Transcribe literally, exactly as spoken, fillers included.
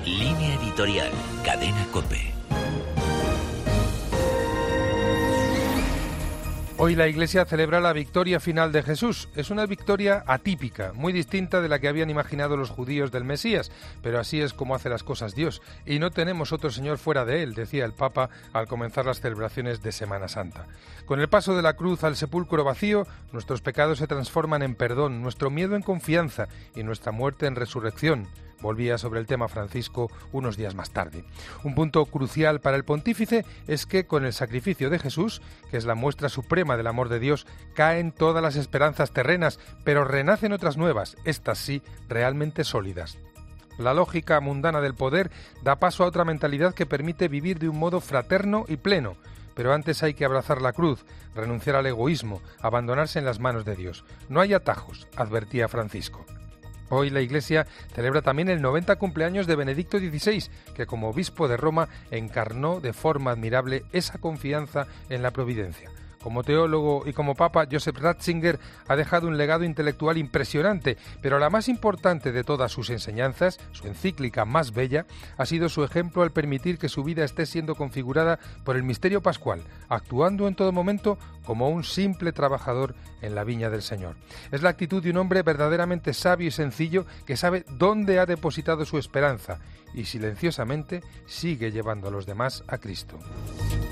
Línea editorial, Cadena COPE. Hoy la Iglesia celebra la victoria final de Jesús. Es una victoria atípica, muy distinta de la que habían imaginado los judíos del Mesías, pero así es como hace las cosas Dios. Y no tenemos otro Señor fuera de Él, decía el Papa al comenzar las celebraciones de Semana Santa. Con el paso de la cruz al sepulcro vacío, nuestros pecados se transforman en perdón, nuestro miedo en confianza y nuestra muerte en resurrección. Volvía sobre el tema Francisco unos días más tarde. Un punto crucial para el pontífice es que con el sacrificio de Jesús, que es la muestra suprema del amor de Dios, caen todas las esperanzas terrenas, pero renacen otras nuevas, estas sí, realmente sólidas. La lógica mundana del poder da paso a otra mentalidad que permite vivir de un modo fraterno y pleno. Pero antes hay que abrazar la cruz, renunciar al egoísmo, abandonarse en las manos de Dios. No hay atajos, advertía Francisco. Hoy la Iglesia celebra también el noventa cumpleaños de Benedicto dieciséis, que como obispo de Roma encarnó de forma admirable esa confianza en la providencia. Como teólogo y como papa, Joseph Ratzinger ha dejado un legado intelectual impresionante, pero la más importante de todas sus enseñanzas, su encíclica más bella, ha sido su ejemplo al permitir que su vida esté siendo configurada por el misterio pascual, actuando en todo momento como un simple trabajador en la viña del Señor. Es la actitud de un hombre verdaderamente sabio y sencillo que sabe dónde ha depositado su esperanza y silenciosamente sigue llevando a los demás a Cristo.